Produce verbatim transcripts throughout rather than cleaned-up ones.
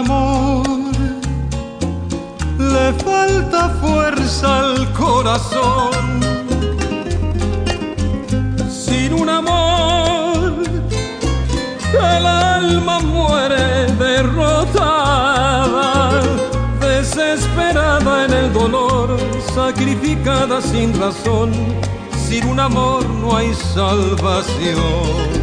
amor le falta fuerza al corazón. Sin un amor el alma muere derrotada, desesperada en el dolor, sacrificada sin razón. Sin un amor no hay salvación.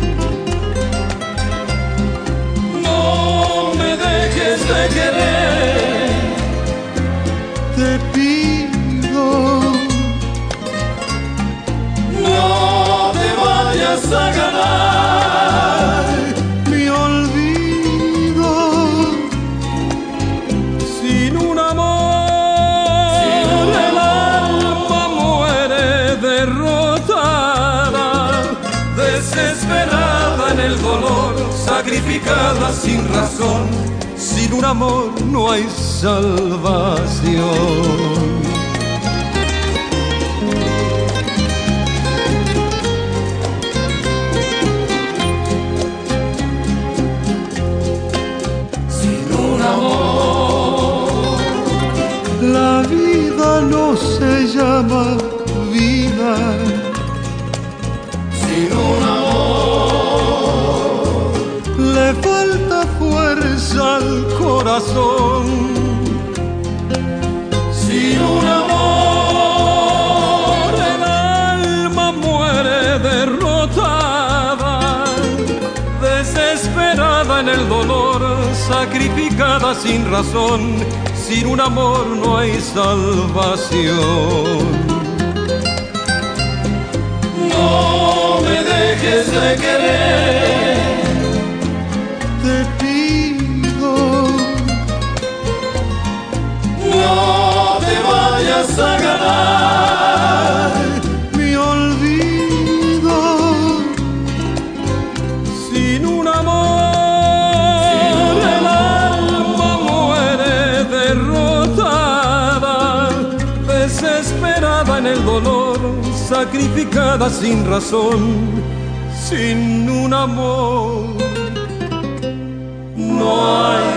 No me dejes de querer, te pido. No te vayas a ganar mi olvido. Sin un amor, sin un el alma muere derrotada, desesperada en el dolor, sacrificada sin razón. Sin un amor no hay salvación. La vida no se llama vida. Sin un amor le falta fuerza al corazón. Sin un amor el alma muere derrotada, desesperada en el dolor, sacrificada sin razón. Sin un amor no hay salvación. No me dejes de querer, te pido. No te vayas a ganar mi olvido. Sin un amor desesperada en el dolor, sacrificada sin razón. Sin un amor no hay